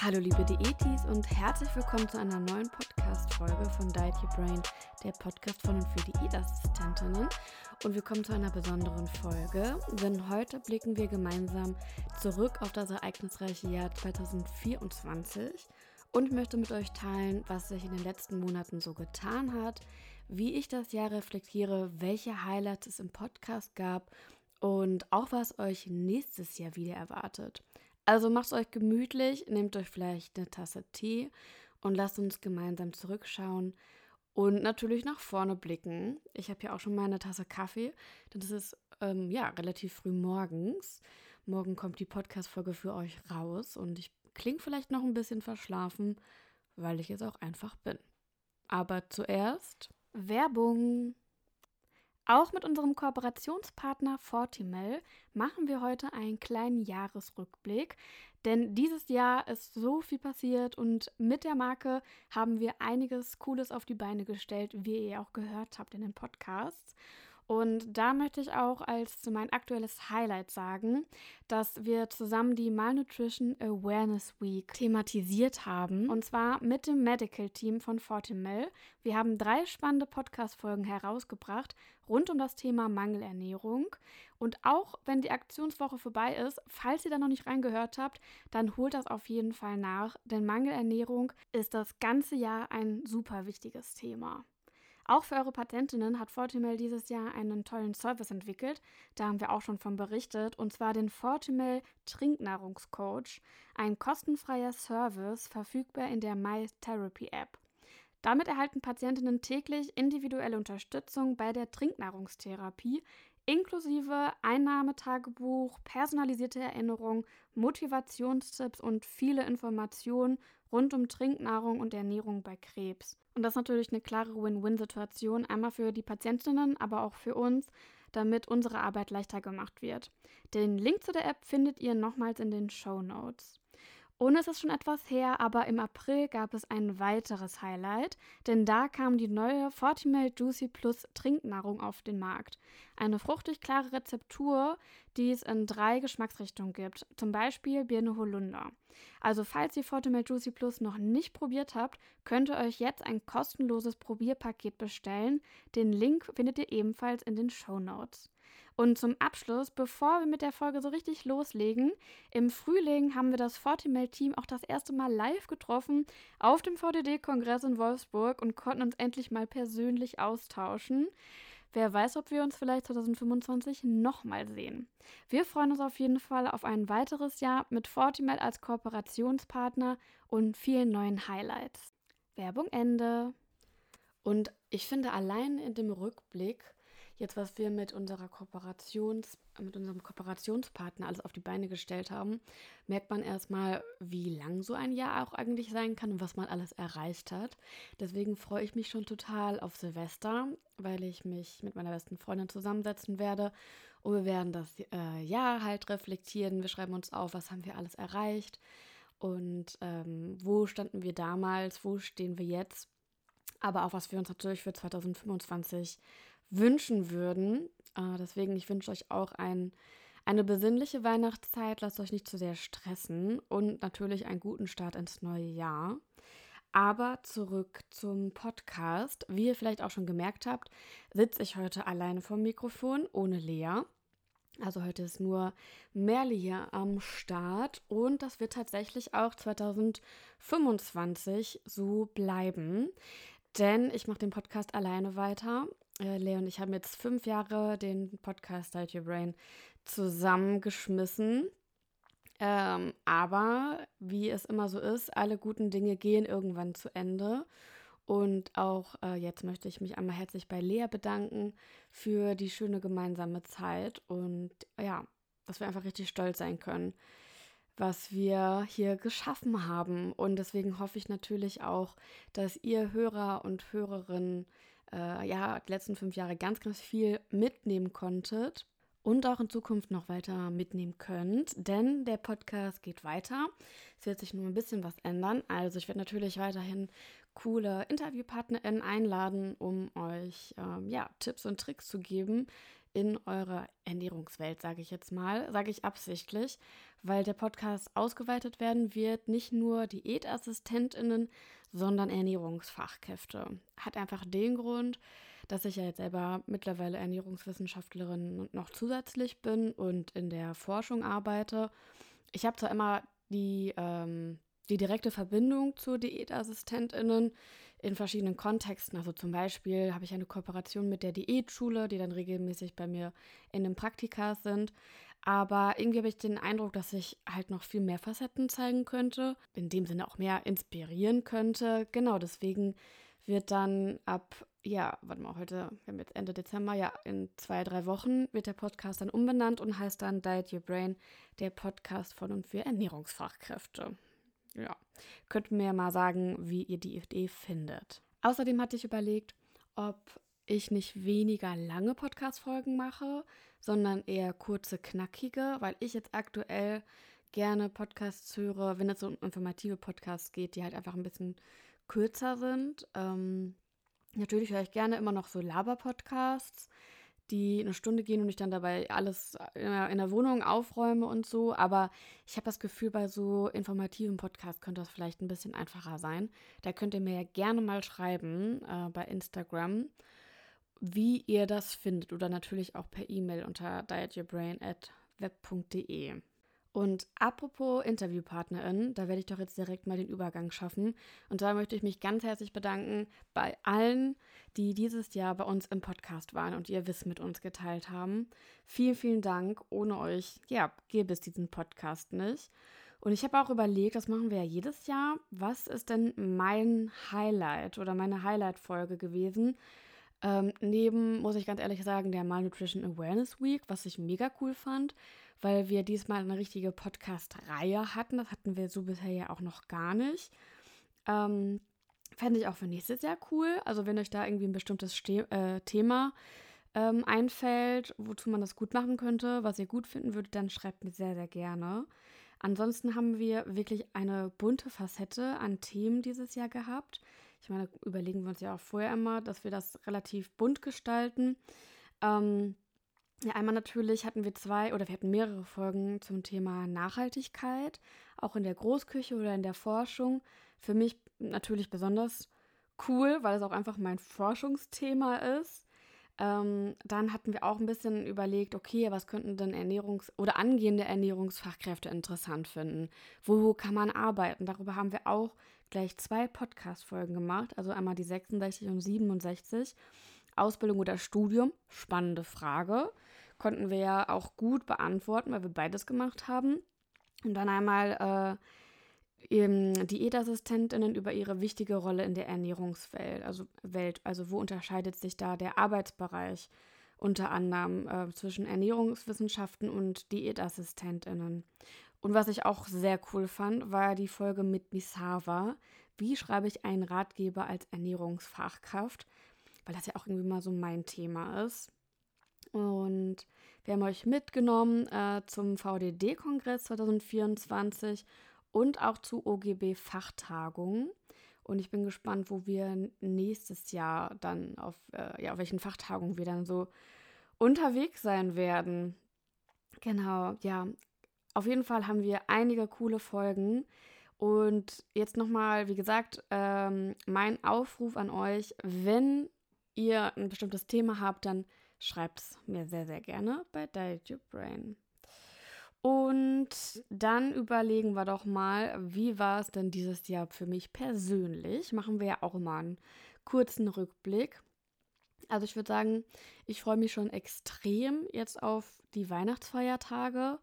Hallo liebe Diätis und herzlich willkommen zu einer neuen Podcast-Folge von Diet Your Brain, der Podcast von und für Diätassistentinnen. Und wir kommen zu einer besonderen Folge, denn heute blicken wir gemeinsam zurück auf das ereignisreiche Jahr 2024 und ich möchte mit euch teilen, was sich in den letzten Monaten so getan hat, wie ich das Jahr reflektiere, welche Highlights es im Podcast gab und auch was euch nächstes Jahr wieder erwartet. Also macht es euch gemütlich, nehmt euch vielleicht eine Tasse Tee und lasst uns gemeinsam zurückschauen und natürlich nach vorne blicken. Ich habe hier auch schon mal eine Tasse Kaffee, denn es ist relativ früh morgens. Morgen kommt die Podcast-Folge für euch raus und ich klinge vielleicht noch ein bisschen verschlafen, weil ich es auch einfach bin. Aber zuerst Werbung. Auch mit unserem Kooperationspartner Fortimel machen wir heute einen kleinen Jahresrückblick, denn dieses Jahr ist so viel passiert und mit der Marke haben wir einiges Cooles auf die Beine gestellt, wie ihr auch gehört habt in den Podcasts. Und da möchte ich auch als mein aktuelles Highlight sagen, dass wir zusammen die Malnutrition Awareness Week thematisiert haben. Und zwar mit dem Medical Team von Fortimel. Wir haben 3 spannende Podcast-Folgen herausgebracht rund um das Thema Mangelernährung. Und auch wenn die Aktionswoche vorbei ist, falls ihr da noch nicht reingehört habt, dann holt das auf jeden Fall nach. Denn Mangelernährung ist das ganze Jahr ein super wichtiges Thema. Auch für eure Patientinnen hat Fortimel dieses Jahr einen tollen Service entwickelt. Da haben wir auch schon von berichtet. Und zwar den Fortimel Trinknahrungscoach. Ein kostenfreier Service, verfügbar in der MyTherapy App. Damit erhalten Patientinnen täglich individuelle Unterstützung bei der Trinknahrungstherapie, inklusive Einnahmetagebuch, personalisierte Erinnerung, Motivationstipps und viele Informationen rund um Trinknahrung und Ernährung bei Krebs. Und das ist natürlich eine klare Win-Win-Situation, einmal für die Patientinnen, aber auch für uns, damit unsere Arbeit leichter gemacht wird. Den Link zu der App findet ihr nochmals in den Shownotes. Und es ist schon etwas her, aber im April gab es ein weiteres Highlight, denn da kam die neue Fortimel Juicy Plus Trinknahrung auf den Markt. Eine fruchtig klare Rezeptur, die es in 3 Geschmacksrichtungen gibt, zum Beispiel Birne Holunder. Also falls ihr Fortimel Juicy Plus noch nicht probiert habt, könnt ihr euch jetzt ein kostenloses Probierpaket bestellen. Den Link findet ihr ebenfalls in den Shownotes. Und zum Abschluss, bevor wir mit der Folge so richtig loslegen, im Frühling haben wir das Fortimel-Team auch das erste Mal live getroffen auf dem VDD-Kongress in Wolfsburg und konnten uns endlich mal persönlich austauschen. Wer weiß, ob wir uns vielleicht 2025 nochmal sehen. Wir freuen uns auf jeden Fall auf ein weiteres Jahr mit Fortimel als Kooperationspartner und vielen neuen Highlights. Werbung Ende. Und ich finde, allein in dem Rückblick, jetzt was wir mit unserem Kooperationspartner alles auf die Beine gestellt haben, merkt man erstmal, wie lang so ein Jahr auch eigentlich sein kann und was man alles erreicht hat. Deswegen freue ich mich schon total auf Silvester, weil ich mich mit meiner besten Freundin zusammensetzen werde und wir werden das Jahr halt reflektieren. Wir schreiben uns auf, was haben wir alles erreicht und wo standen wir damals, wo stehen wir jetzt. Aber auch, was wir uns natürlich für 2025 wünschen würden. Deswegen, ich wünsche euch auch eine besinnliche Weihnachtszeit. Lasst euch nicht zu sehr stressen und natürlich einen guten Start ins neue Jahr. Aber zurück zum Podcast. Wie ihr vielleicht auch schon gemerkt habt, sitze ich heute alleine vorm Mikrofon, ohne Lea. Also heute ist nur Merle hier am Start und das wird tatsächlich auch 2025 so bleiben. Denn ich mache den Podcast alleine weiter. Lea und ich haben jetzt 5 Jahre den Podcast Diet Your Brain zusammengeschmissen. Aber wie es immer so ist, alle guten Dinge gehen irgendwann zu Ende. Und auch jetzt möchte ich mich einmal herzlich bei Lea bedanken für die schöne gemeinsame Zeit. Und ja, dass wir einfach richtig stolz sein können, was wir hier geschaffen haben. Und deswegen hoffe ich natürlich auch, dass ihr Hörer und Hörerinnen die letzten 5 Jahre ganz, ganz viel mitnehmen konntet und auch in Zukunft noch weiter mitnehmen könnt, denn der Podcast geht weiter. Es wird sich nur ein bisschen was ändern. Also ich werde natürlich weiterhin coole InterviewpartnerInnen einladen, um euch Tipps und Tricks zu geben in eurer Ernährungswelt, sage ich jetzt mal, sage ich absichtlich, weil der Podcast ausgeweitet werden wird, nicht nur DiätassistentInnen, sondern Ernährungsfachkräfte. Hat einfach den Grund, dass ich ja jetzt selber mittlerweile Ernährungswissenschaftlerin noch zusätzlich bin und in der Forschung arbeite. Ich habe zwar immer die direkte Verbindung zu DiätassistentInnen in verschiedenen Kontexten. Also zum Beispiel habe ich eine Kooperation mit der Diätschule, die dann regelmäßig bei mir in den Praktika sind. Aber irgendwie habe ich den Eindruck, dass ich halt noch viel mehr Facetten zeigen könnte, in dem Sinne auch mehr inspirieren könnte. Genau, deswegen wird dann wir haben jetzt Ende Dezember, in 2-3 Wochen wird der Podcast dann umbenannt und heißt dann Diet Your Brain, der Podcast von und für Ernährungsfachkräfte. Ja, könnt mir ja mal sagen, wie ihr die Idee findet. Außerdem hatte ich überlegt, ob ich nicht weniger lange Podcast-Folgen mache, sondern eher kurze, knackige, weil ich jetzt aktuell gerne Podcasts höre, wenn es so um informative Podcasts geht, die halt einfach ein bisschen kürzer sind. Natürlich höre ich gerne immer noch so Laber-Podcasts, die eine Stunde gehen und ich dann dabei alles in der Wohnung aufräume und so. Aber ich habe das Gefühl, bei so informativen Podcasts könnte das vielleicht ein bisschen einfacher sein. Da könnt ihr mir ja gerne mal schreiben bei Instagram, wie ihr das findet. Oder natürlich auch per E-Mail unter dietyourbrain@web.de. Und apropos InterviewpartnerInnen, da werde ich doch jetzt direkt mal den Übergang schaffen. Und da möchte ich mich ganz herzlich bedanken bei allen, die dieses Jahr bei uns im Podcast waren und ihr Wissen mit uns geteilt haben. Vielen, vielen Dank. Ohne euch, gäbe es diesen Podcast nicht. Und ich habe auch überlegt, das machen wir ja jedes Jahr, was ist denn mein Highlight oder meine Highlight-Folge gewesen? Neben, muss ich ganz ehrlich sagen, der Malnutrition Awareness Week, was ich mega cool fand, weil wir diesmal eine richtige Podcast-Reihe hatten. Das hatten wir so bisher ja auch noch gar nicht. Fände ich auch für nächstes Jahr cool. Also wenn euch da irgendwie ein bestimmtes Thema einfällt, wozu man das gut machen könnte, was ihr gut finden würdet, dann schreibt mir sehr, sehr gerne. Ansonsten haben wir wirklich eine bunte Facette an Themen dieses Jahr gehabt. Ich meine, überlegen wir uns ja auch vorher immer, dass wir das relativ bunt gestalten. Einmal natürlich hatten wir wir hatten mehrere Folgen zum Thema Nachhaltigkeit, auch in der Großküche oder in der Forschung. Für mich natürlich besonders cool, weil es auch einfach mein Forschungsthema ist. Dann hatten wir auch ein bisschen überlegt, okay, was könnten denn angehende Ernährungsfachkräfte interessant finden? Wo kann man arbeiten? Darüber haben wir auch gleich 2 Podcast-Folgen gemacht, also einmal die 66 und 67. Ausbildung oder Studium? Spannende Frage. Konnten wir ja auch gut beantworten, weil wir beides gemacht haben. Und dann einmal Diätassistentinnen über ihre wichtige Rolle in der Ernährungswelt. Also wo unterscheidet sich da der Arbeitsbereich unter anderem zwischen Ernährungswissenschaften und Diätassistentinnen. Und was ich auch sehr cool fand, war die Folge mit Misava. Wie schreibe ich einen Ratgeber als Ernährungsfachkraft? Weil das ja auch irgendwie mal so mein Thema ist. Und wir haben euch mitgenommen zum VDD-Kongress 2024 und auch zu OGB-Fachtagungen. Und ich bin gespannt, wo wir nächstes Jahr dann auf welchen Fachtagungen wir dann so unterwegs sein werden. Genau, ja. Auf jeden Fall haben wir einige coole Folgen. Und jetzt nochmal, wie gesagt, mein Aufruf an euch, wenn ihr ein bestimmtes Thema habt, dann schreibt es mir sehr, sehr gerne bei Diet Your Brain. Und dann überlegen wir doch mal, wie war es denn dieses Jahr für mich persönlich? Machen wir ja auch immer einen kurzen Rückblick. Also ich würde sagen, ich freue mich schon extrem jetzt auf die Weihnachtsfeiertage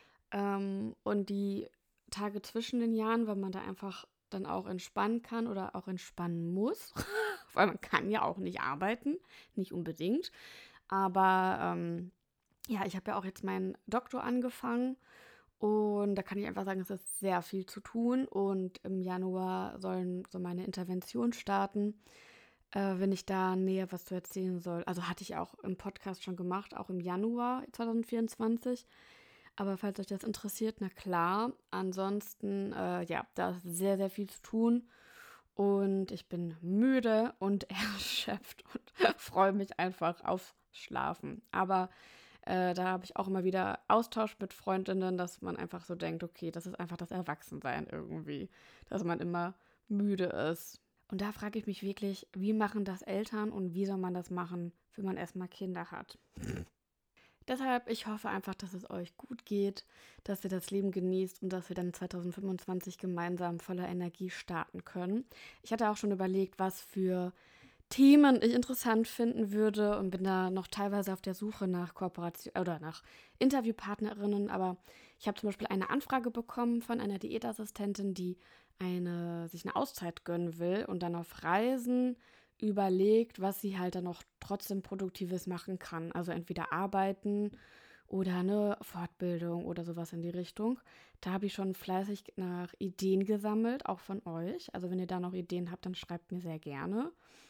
und die Tage zwischen den Jahren, weil man da einfach dann auch entspannen kann oder auch entspannen muss. Weil man kann ja auch nicht arbeiten, nicht unbedingt. Aber ich habe ja auch jetzt meinen Doktor angefangen und da kann ich einfach sagen, es ist sehr viel zu tun und im Januar sollen so meine Interventionen starten, wenn ich da näher was zu erzählen soll. Also hatte ich auch im Podcast schon gemacht, auch im Januar 2024. Aber falls euch das interessiert, na klar. Ansonsten, da ist sehr, sehr viel zu tun. Und ich bin müde und erschöpft und freue mich einfach aufs Schlafen. Aber da habe ich auch immer wieder Austausch mit Freundinnen, dass man einfach so denkt, okay, das ist einfach das Erwachsensein irgendwie, dass man immer müde ist. Und da frage ich mich wirklich, wie machen das Eltern und wie soll man das machen, wenn man erstmal Kinder hat? Deshalb, ich hoffe einfach, dass es euch gut geht, dass ihr das Leben genießt und dass wir dann 2025 gemeinsam voller Energie starten können. Ich hatte auch schon überlegt, was für Themen ich interessant finden würde und bin da noch teilweise auf der Suche nach Kooperation oder nach Interviewpartnerinnen. Aber ich habe zum Beispiel eine Anfrage bekommen von einer Diätassistentin, die sich eine Auszeit gönnen will und dann auf Reisen überlegt, was sie halt dann noch trotzdem Produktives machen kann. Also entweder arbeiten oder eine Fortbildung oder sowas in die Richtung. Da habe ich schon fleißig nach Ideen gesammelt, auch von euch. Also wenn ihr da noch Ideen habt, dann schreibt mir sehr gerne.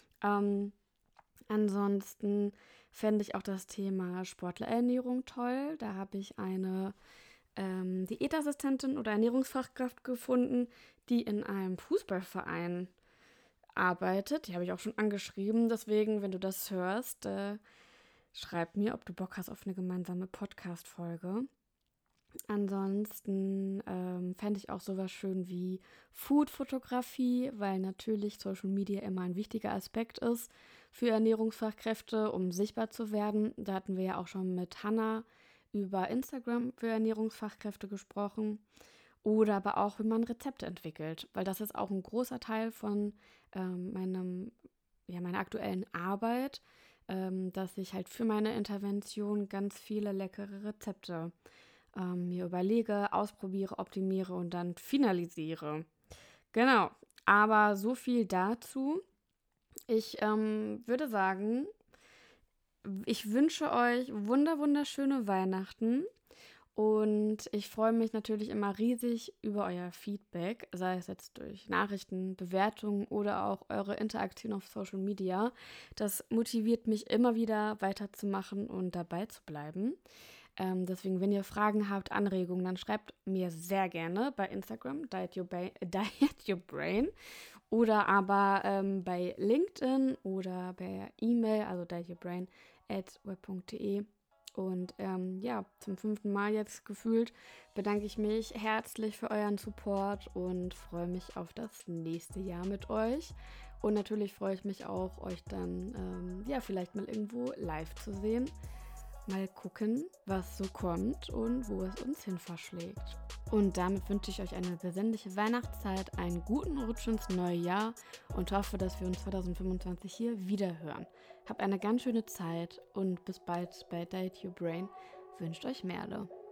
Ansonsten fände ich auch das Thema Sportlerernährung toll. Da habe ich eine Diätassistentin oder Ernährungsfachkraft gefunden, die in einem Fußballverein arbeitet. Die habe ich auch schon angeschrieben. Deswegen, wenn du das hörst, schreib mir, ob du Bock hast auf eine gemeinsame Podcast-Folge. Ansonsten fände ich auch sowas schön wie Food-Fotografie, weil natürlich Social Media immer ein wichtiger Aspekt ist für Ernährungsfachkräfte, um sichtbar zu werden. Da hatten wir ja auch schon mit Hannah über Instagram für Ernährungsfachkräfte gesprochen. Oder aber auch, wie man Rezepte entwickelt, weil das ist auch ein großer Teil von meiner aktuellen Arbeit, dass ich halt für meine Intervention ganz viele leckere Rezepte mir überlege, ausprobiere, optimiere und dann finalisiere. Genau, aber so viel dazu. Ich würde sagen, ich wünsche euch wunderschöne Weihnachten und ich freue mich natürlich immer riesig über euer Feedback, sei es jetzt durch Nachrichten, Bewertungen oder auch eure Interaktion auf Social Media. Das motiviert mich immer wieder weiterzumachen und dabei zu bleiben. Deswegen, wenn ihr Fragen habt, Anregungen, dann schreibt mir sehr gerne bei Instagram, Diet Your Brain, oder aber bei LinkedIn oder per E-Mail, also dietyourbrain@web.de. Und zum 5. Mal jetzt gefühlt bedanke ich mich herzlich für euren Support und freue mich auf das nächste Jahr mit euch. Und natürlich freue ich mich auch, euch dann vielleicht mal irgendwo live zu sehen. Mal gucken, was so kommt und wo es uns hin verschlägt. Und damit wünsche ich euch eine besinnliche Weihnachtszeit, einen guten Rutsch ins neue Jahr und hoffe, dass wir uns 2025 hier wieder hören. Habt eine ganz schöne Zeit und bis bald bei Diet Your Brain, wünscht euch Merle.